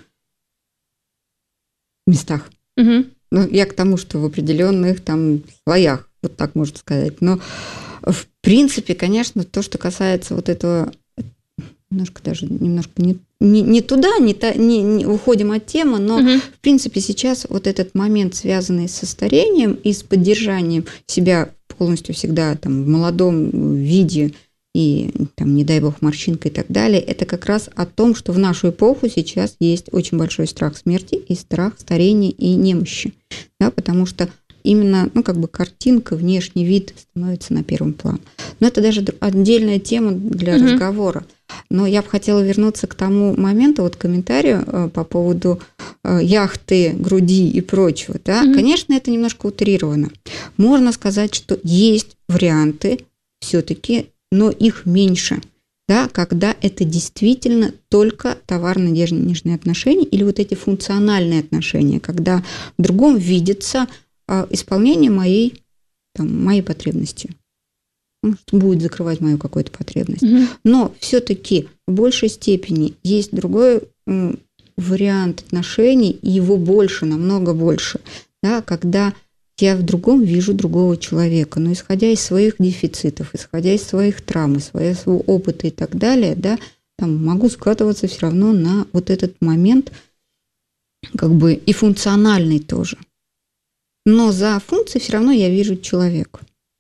местах. Угу. Ну, я к тому, что в определенных там слоях, вот так можно сказать. Но в принципе, конечно, то, что касается вот этого, немножко даже немножко не, не, не туда, не, та, не, не уходим от темы, но угу. в принципе сейчас вот этот момент, связанный со старением и с поддержанием себя полностью всегда там в молодом виде, и, там, не дай бог, морщинка и так далее, это как раз о том, что в нашу эпоху сейчас есть очень большой страх смерти и страх старения и немощи, да, потому что именно, ну, как бы картинка, внешний вид становится на первом плане. Но это даже отдельная тема для mm-hmm. разговора. Но я бы хотела вернуться к тому моменту, вот комментарию по поводу яхты, груди и прочего, да, mm-hmm. конечно, это немножко утрировано. Можно сказать, что есть варианты все-таки, но их меньше, да, когда это действительно только товарно-денежные отношения или вот эти функциональные отношения, когда в другом видится а, исполнение моей, там, моей потребности, ну, что будет закрывать мою какую-то потребность. Mm-hmm. Но все-таки в большей степени есть другой м, вариант отношений, и его больше, намного больше, да, когда я в другом вижу другого человека, но исходя из своих дефицитов, исходя из своих травм, из своего опыта и так далее, да, там могу скатываться все равно на вот этот момент, как бы и функциональный тоже. Но за функцией все равно я вижу человека.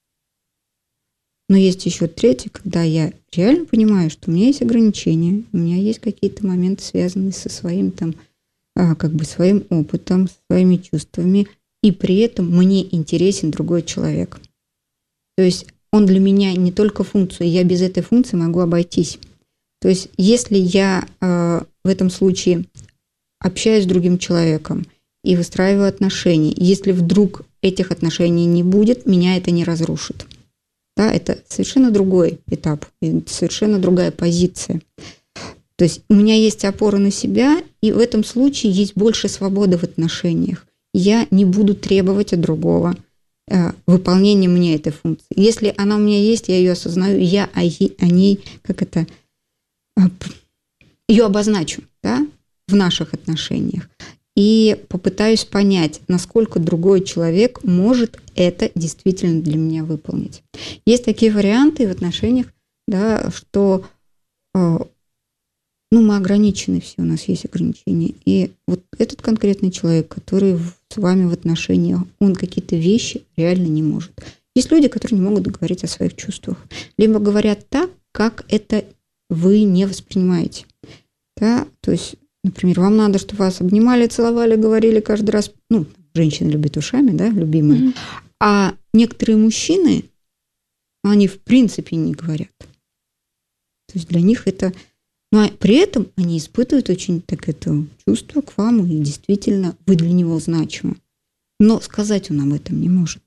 Но есть еще третий, когда я реально понимаю, что у меня есть ограничения, у меня есть какие-то моменты, связанные со своим там, как бы своим опытом, своими чувствами, и при этом мне интересен другой человек. То есть он для меня не только функция, я без этой функции могу обойтись. То есть если я э, в этом случае общаюсь с другим человеком и выстраиваю отношения, если вдруг этих отношений не будет, меня это не разрушит. Да, это совершенно другой этап, совершенно другая позиция. То есть у меня есть опора на себя, и в этом случае есть больше свободы в отношениях. Я не буду требовать от другого э, выполнения мне этой функции. Если она у меня есть, я ее осознаю, я о, о ней, как это, э, ее обозначу, да, в наших отношениях и попытаюсь понять, насколько другой человек может это действительно для меня выполнить. Есть такие варианты в отношениях, да, что э, ну, мы ограничены, все, у нас есть ограничения. И вот этот конкретный человек, который с вами в отношениях, он какие-то вещи реально не может. Есть люди, которые не могут говорить о своих чувствах. Либо говорят так, как это вы не воспринимаете. Да? То есть, например, вам надо, чтобы вас обнимали, целовали, говорили каждый раз. Ну, женщина любит ушами, да, любимые. Mm-hmm. А некоторые мужчины, они в принципе не говорят. То есть для них это... Но при этом они испытывают очень так это чувство к вам, и действительно вы для него значимы. Но сказать он об этом не может.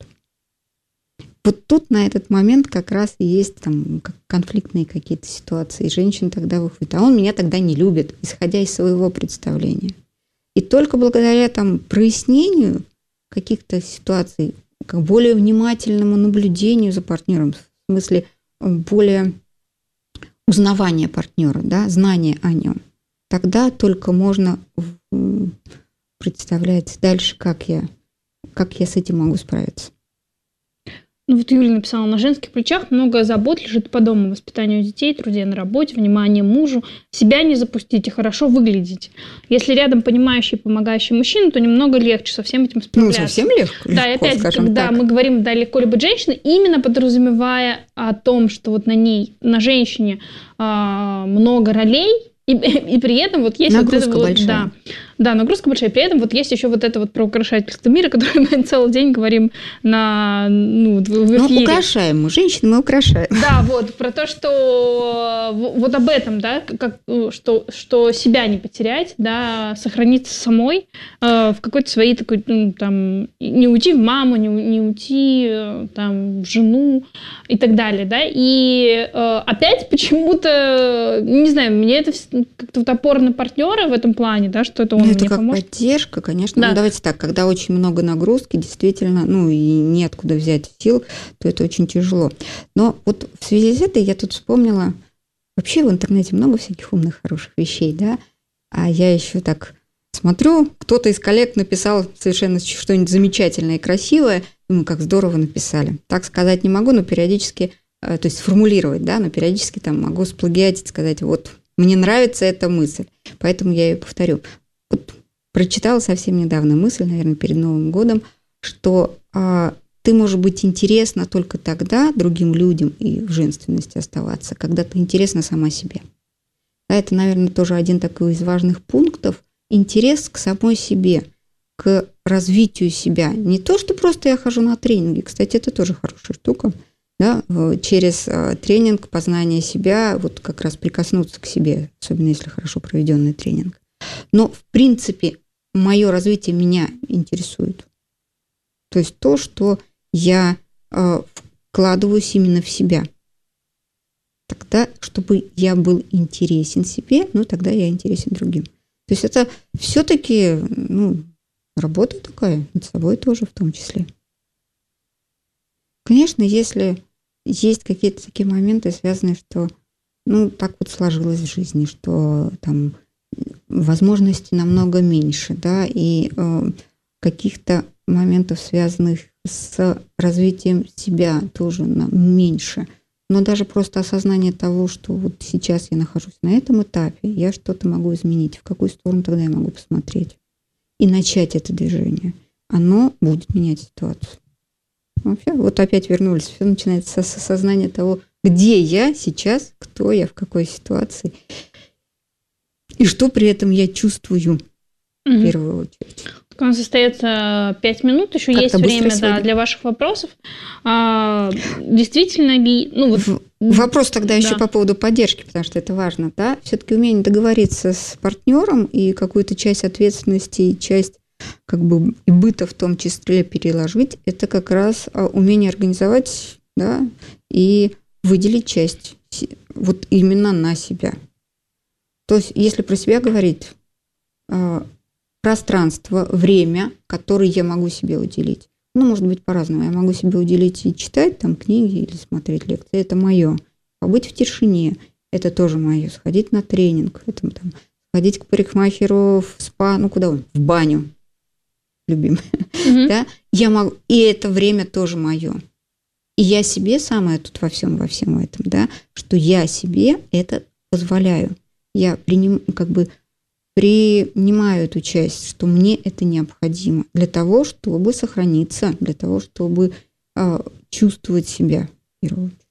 Вот тут на этот момент как раз и есть там конфликтные какие-то ситуации. И женщина тогда выходит, а он меня тогда не любит, исходя из своего представления. И только благодаря там прояснению каких-то ситуаций, как более внимательному наблюдению за партнером, в смысле более... узнавание партнера, да, знание о нем, тогда только можно представлять дальше, как я, как я с этим могу справиться. Ну вот Юля написала, на женских плечах много забот лежит по дому, воспитанию детей, труде на работе, внимание мужу, себя не запустить и хорошо выглядеть. Если рядом понимающий, помогающий мужчина, то немного легче со всем этим справляться. Ну, совсем легко, да, легко, и опять, скажем когда так. мы говорим, да, легко любить женщину, именно подразумевая о том, что вот на ней, на женщине а, много ролей, и, и при этом вот есть нагрузка вот это большая. Вот, да, да, нагрузка большая. При этом вот есть еще вот это вот про украшательство мира, которое мы целый день говорим на, ну, в эфире. Ну, украшаем мы, женщин мы украшаем. Да, вот, про то, что вот об этом, да, как, что, что себя не потерять, да, сохраниться самой э, в какой-то своей такой, ну, там, не уйти в маму, не, не уйти э, там, в жену и так далее, да, и э, опять почему-то, не знаю, мне это как-то вот опора на партнера в этом плане, да, что это он это мне как поможет. поддержка, конечно. Да. Ну, давайте так, когда очень много нагрузки, действительно, ну, и неоткуда взять сил, то это очень тяжело. Но вот в связи с этой я тут вспомнила, вообще в интернете много всяких умных, хороших вещей, да, а я еще так смотрю, кто-то из коллег написал совершенно что-нибудь замечательное и красивое, думаю, как здорово написали. Так сказать не могу, но периодически, то есть сформулировать, да, но периодически там могу сплагиатить, сказать, вот, мне нравится эта мысль, поэтому я ее повторю. Вот прочитала совсем недавно мысль, наверное, перед Новым годом, что а, ты можешь быть интересна только тогда другим людям и в женственности оставаться, когда ты интересна сама себе. Да, это, наверное, тоже один такой из важных пунктов. Интерес к самой себе, к развитию себя. Не то, что просто я хожу на тренинги. Кстати, это тоже хорошая штука. Да, через тренинг познания себя, вот как раз прикоснуться к себе, особенно если хорошо проведенный тренинг. Но, в принципе, мое развитие меня интересует. То есть то, что я вкладываюсь именно в себя. Тогда, чтобы я был интересен себе, ну, тогда я интересен другим. То есть это все-таки, ну, работа такая, над собой тоже в том числе. Конечно, если есть какие-то такие моменты, связанные, что, ну, так вот сложилось в жизни, что там возможностей намного меньше, да, и э, каких-то моментов, связанных с развитием себя, тоже меньше. Но даже просто осознание того, что вот сейчас я нахожусь на этом этапе, я что-то могу изменить, в какую сторону тогда я могу посмотреть и начать это движение, оно будет менять ситуацию. Вообще, вот опять вернулись, все начинается с осознания того, где я сейчас, кто я, в какой ситуации, и что при этом я чувствую mm-hmm. в первую очередь. У нас остается пять минут, еще Как-то есть время, сегодня. да, для ваших вопросов. А, действительно ли... Ну, вот, вопрос тогда да. еще по поводу поддержки, потому что это важно, да, все-таки умение договориться с партнером и какую-то часть ответственности и часть как бы и быта в том числе переложить, это как раз умение организовать, да, и выделить часть вот именно на себя. То есть, если про себя говорить, пространство, время, которое я могу себе уделить, ну, может быть, по-разному. Я могу себе уделить и читать там книги или смотреть лекции, это мое. Побыть в тишине это тоже мое. Сходить на тренинг, это там, сходить к парикмахеру, в спа, ну куда он, в баню, любимая, mm-hmm. да, я могу, и это время тоже мое. И я себе самое тут во всем, во всем этом, да, что я себе это позволяю. Я приним, как бы принимаю эту часть, что мне это необходимо для того, чтобы сохраниться, для того, чтобы э, чувствовать себя в первую очередь.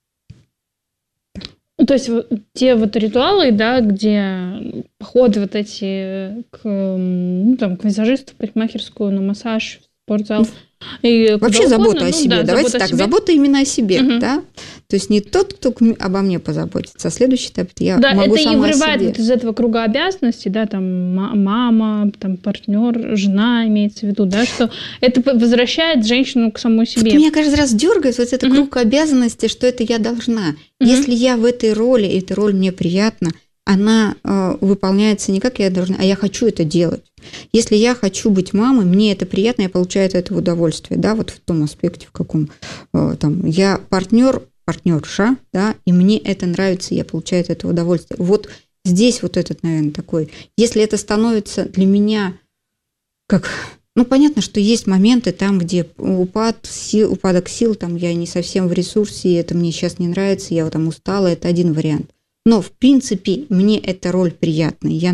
То есть те вот ритуалы, да, где походы вот эти к, ну, там, к визажисту, в парикмахерскую, на массаж, в спортзал. И вообще угодно, забота о ну, себе. Да, Давайте забота так, о себе. забота именно о себе, Угу. да. То есть не тот, кто обо мне позаботится, а следующий этап я да, могу это сама и вырывает о себе. вот из этого круга обязанностей, да, там мама, там партнер, жена имеется в виду, да, что это возвращает женщину к самой себе. Вот меня каждый раз дергает вот этот угу. круг обязанностей, что это я должна. Угу. Если я в этой роли, и эта роль мне приятна, она э, выполняется не как я должна, а я хочу это делать. Если я хочу быть мамой, мне это приятно, я получаю от этого удовольствие, да, вот в том аспекте, в каком э, там я партнер, партнерша, да, и мне это нравится, я получаю от этого удовольствие. Вот здесь вот этот, наверное, такой. Если это становится для меня как... Ну, понятно, что есть моменты там, где упад сил, упадок сил, там я не совсем в ресурсе, это мне сейчас не нравится, я там устала, это один вариант. Но, в принципе, мне эта роль приятна, я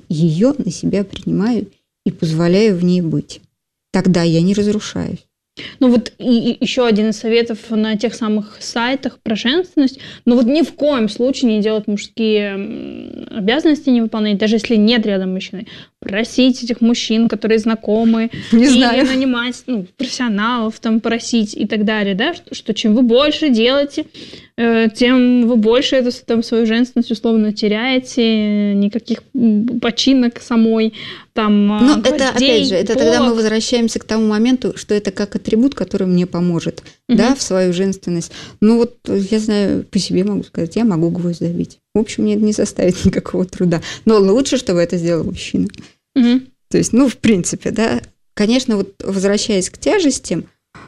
ее на себя принимаю и позволяю в ней быть. Тогда я не разрушаюсь. Ну вот и, и еще один из советов на тех самых сайтах про женственность. Ну вот ни в коем случае не делать мужские обязанности, не выполнять, даже если нет рядом мужчины. Просить этих мужчин, которые знакомы, не или знаю. нанимать ну, профессионалов, там, просить и так далее, да, что, что чем вы больше делаете, э, тем вы больше эту там, свою женственность условно теряете, никаких починок самой, там, Но гвоздей, это, опять же, это полок. тогда мы возвращаемся к тому моменту, что это как атрибут, который мне поможет, угу. да, в свою женственность. Ну вот, я знаю, по себе могу сказать, я могу гвоздь забить. В общем, мне это не составит никакого труда. Но лучше, чтобы это сделал мужчина. Угу. То есть, ну, в принципе, да, конечно, вот возвращаясь к тяжестям,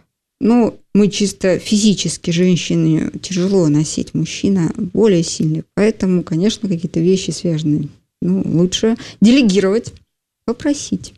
ну, мы чисто физически женщине тяжело носить, мужчина более сильный, поэтому, конечно, какие-то вещи связанные, ну, лучше делегировать, попросить.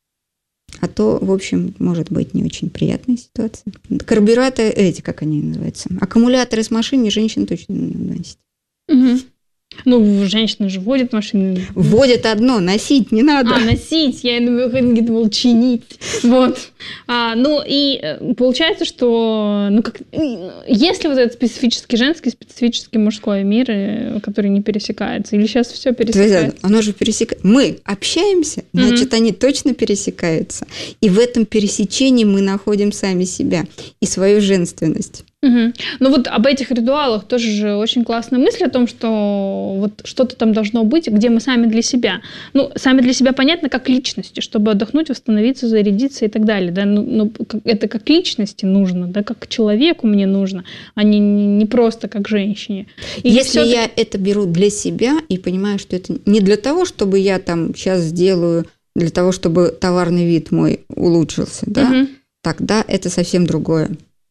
А то, в общем, может быть не очень приятная ситуация. Карбюраторы, эти, как они называются, аккумуляторы с машины женщин точно не надо носить. Угу. Ну, женщины же водят машины. Водят одно, носить не надо. А, носить, я думала, чинить. Вот. А, ну, и получается, что, ну, как, есть ли вот этот специфический женский, специфический мужской мир, который не пересекается? Или сейчас все пересекается? Оно же пересекается. Мы общаемся, значит, mm-hmm. они точно пересекаются. И в этом пересечении мы находим сами себя и свою женственность. Угу. Ну вот об этих ритуалах тоже же очень классная мысль о том, что вот что-то там должно быть, где мы сами для себя. Ну, сами для себя понятно, как личности, чтобы отдохнуть, восстановиться, зарядиться и так далее. Да? Ну, ну, это как личности нужно, да, как человеку мне нужно, а не, не просто как женщине. И если я это беру для себя и понимаю, что это не для того, чтобы я там сейчас сделаю, для того, чтобы товарный вид мой улучшился, да, угу. тогда это совсем другое.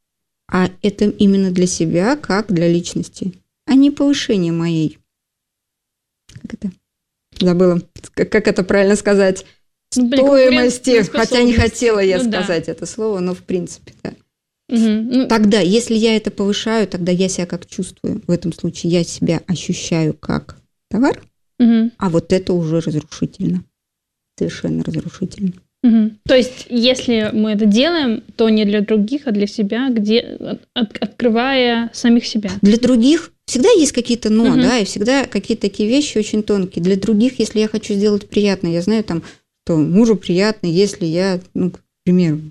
А это именно для себя, как для личности, а не повышение моей. Как это? Забыла, как это правильно сказать. Ну, блин, стоимости, хотя не хотела я ну, сказать да. это слово, но в принципе, да. Угу. Ну, тогда, если я это повышаю, тогда я себя как чувствую. В этом случае я себя ощущаю как товар, угу. а вот это уже разрушительно. Совершенно разрушительно. Угу. То есть, если мы это делаем, то не для других, а для себя, где от, открывая самих себя. Для других всегда есть какие-то но, угу. да, и всегда какие-то такие вещи очень тонкие. Для других, если я хочу сделать приятно, я знаю там, что мужу приятно, если я, ну, к примеру,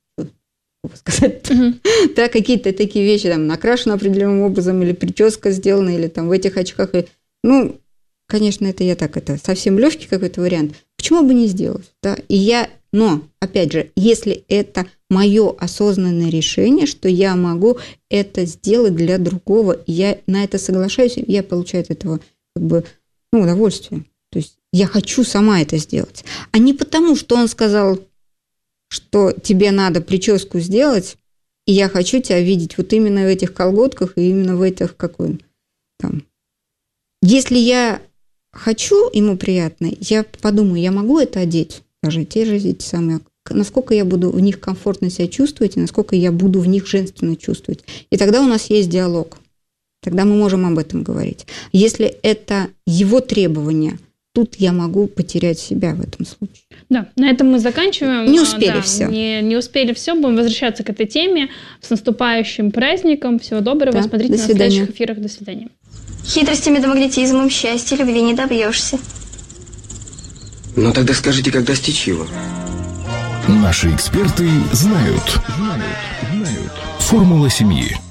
сказать, угу. да, какие-то такие вещи, там, накрашена определенным образом, или прическа сделана, или там в этих очках, и, ну, конечно, это я так, это совсем легкий какой-то вариант. Почему бы не сделать, да? И я, но, опять же, если это мое осознанное решение, что я могу это сделать для другого, и я на это соглашаюсь, и я получаю от этого как бы, ну, удовольствие. То есть я хочу сама это сделать. А не потому, что он сказал, что тебе надо прическу сделать, и я хочу тебя видеть вот именно в этих колготках и именно в этих, какой там, Если я хочу, ему приятно, я подумаю, я могу это одеть, даже те же эти самые, насколько я буду в них комфортно себя чувствовать, и насколько я буду в них женственно чувствовать. И тогда у нас есть диалог. Тогда мы можем об этом говорить. Если это его требования, тут я могу потерять себя в этом случае. Да, на этом мы заканчиваем. Не успели да, все. Не, не успели все. Будем возвращаться к этой теме. С наступающим праздником. Всего доброго. Да, Смотрите до на свидания. следующих эфирах. До свидания. Хитростями да магнетизмом счастья любви не добьешься. Ну тогда скажите, как достичь его? Наши эксперты знают. Знают. Знают. Формула семьи.